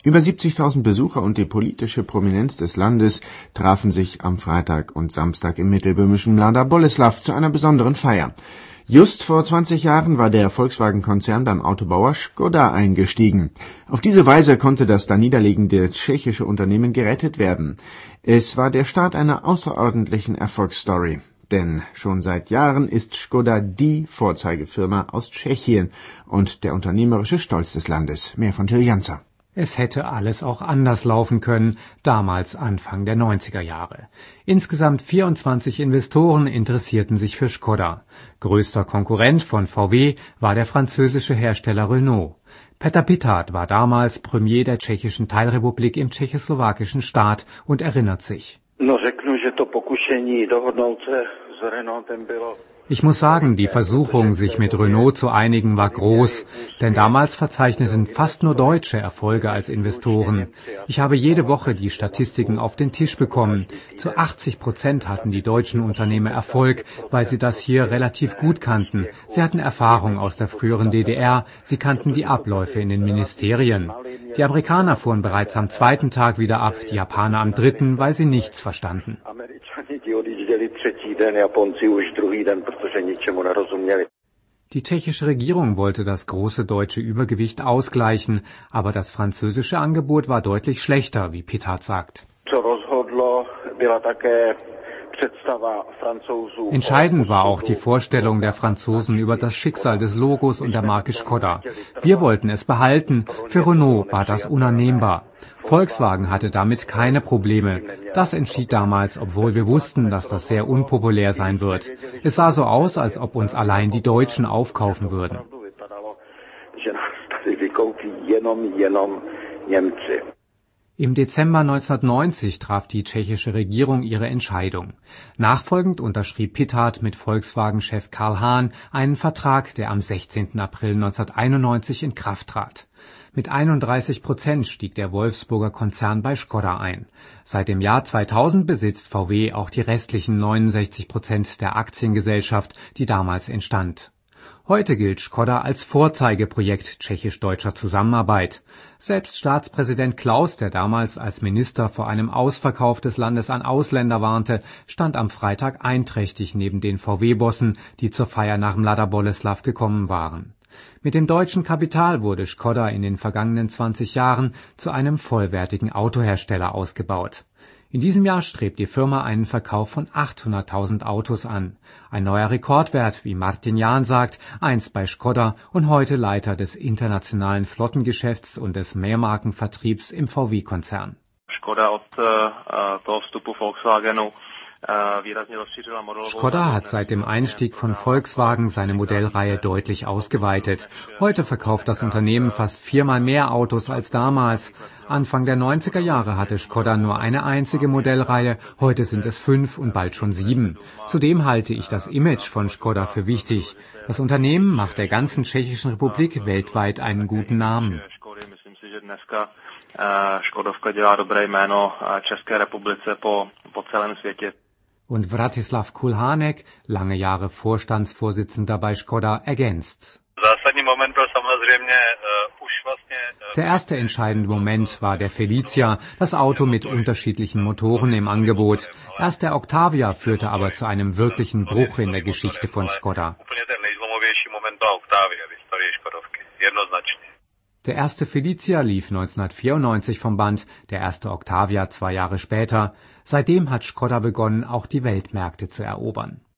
Über 70.000 Besucher und die politische Prominenz des Landes trafen sich am Freitag und Samstag im mittelböhmischen Mladá Boleslav zu einer besonderen Feier. Just vor 20 Jahren war der Volkswagen-Konzern beim Autobauer Škoda eingestiegen. Auf diese Weise konnte das da niederliegende tschechische Unternehmen gerettet werden. Es war der Start einer außerordentlichen Erfolgsstory. Denn schon seit Jahren ist Škoda die Vorzeigefirma aus Tschechien und der unternehmerische Stolz des Landes. Mehr von Till Janzer. Es hätte alles auch anders laufen können, damals Anfang der 90er Jahre. Insgesamt 24 Investoren interessierten sich für Škoda. Größter Konkurrent von VW war der französische Hersteller Renault. Petr Pithart war damals Premier der tschechischen Teilrepublik im tschechoslowakischen Staat und erinnert sich. Ich muss sagen, die Versuchung, sich mit Renault zu einigen, war groß, denn damals verzeichneten fast nur Deutsche Erfolge als Investoren. Ich habe jede Woche die Statistiken auf den Tisch bekommen. Zu 80% hatten die deutschen Unternehmer Erfolg, weil sie das hier relativ gut kannten. Sie hatten Erfahrung aus der früheren DDR, sie kannten die Abläufe in den Ministerien. Die Amerikaner fuhren bereits am zweiten Tag wieder ab, die Japaner am dritten, weil sie nichts verstanden. Die tschechische Regierung wollte das große deutsche Übergewicht ausgleichen, aber das französische Angebot war deutlich schlechter, wie Pithart sagt. Entscheidend war auch die Vorstellung der Franzosen über das Schicksal des Logos und der Marke Škoda. Wir wollten es behalten, für Renault war das unannehmbar. Volkswagen hatte damit keine Probleme. Das entschied damals, obwohl wir wussten, dass das sehr unpopulär sein wird. Es sah so aus, als ob uns allein die Deutschen aufkaufen würden. Im Dezember 1990 traf die tschechische Regierung ihre Entscheidung. Nachfolgend unterschrieb Pithart mit Volkswagen-Chef Karl Hahn einen Vertrag, der am 16. April 1991 in Kraft trat. Mit 31% stieg der Wolfsburger Konzern bei Škoda ein. Seit dem Jahr 2000 besitzt VW auch die restlichen 69% der Aktiengesellschaft, die damals entstand. Heute gilt Škoda als Vorzeigeprojekt tschechisch-deutscher Zusammenarbeit. Selbst Staatspräsident Klaus, der damals als Minister vor einem Ausverkauf des Landes an Ausländer warnte, stand am Freitag einträchtig neben den VW-Bossen, die zur Feier nach Mladá Boleslav gekommen waren. Mit dem deutschen Kapital wurde Škoda in den vergangenen 20 Jahren zu einem vollwertigen Autohersteller ausgebaut. In diesem Jahr strebt die Firma einen Verkauf von 800.000 Autos an. Ein neuer Rekordwert, wie Martin Jahn sagt, einst bei Škoda und heute Leiter des internationalen Flottengeschäfts und des Mehrmarkenvertriebs im VW-Konzern. Škoda hat seit dem Einstieg von Volkswagen seine Modellreihe deutlich ausgeweitet. Heute verkauft das Unternehmen fast 4-mal mehr Autos als damals. Anfang der 90er Jahre hatte Škoda nur eine einzige Modellreihe, heute sind es 5 und bald schon 7. Zudem halte ich das Image von Škoda für wichtig. Das Unternehmen macht der ganzen Tschechischen Republik weltweit einen guten Namen. Und Vratislav Kulhanek, lange Jahre Vorstandsvorsitzender bei Škoda, ergänzt. Der erste entscheidende Moment war der Felicia, das Auto mit unterschiedlichen Motoren im Angebot. Erst der Octavia führte aber zu einem wirklichen Bruch in der Geschichte von Škoda. Der erste Felicia lief 1994 vom Band, der erste Octavia 2 Jahre später. Seitdem hat Škoda begonnen, auch die Weltmärkte zu erobern.